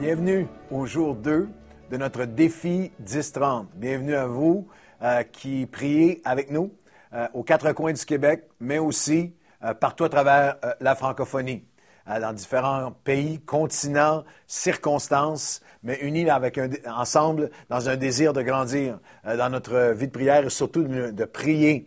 Bienvenue au jour 2 de notre défi 10-30. Bienvenue à vous qui priez avec nous aux quatre coins du Québec, mais aussi partout à travers la francophonie, dans différents pays, continents, circonstances, mais unis ensemble dans un désir de grandir dans notre vie de prière et surtout de prier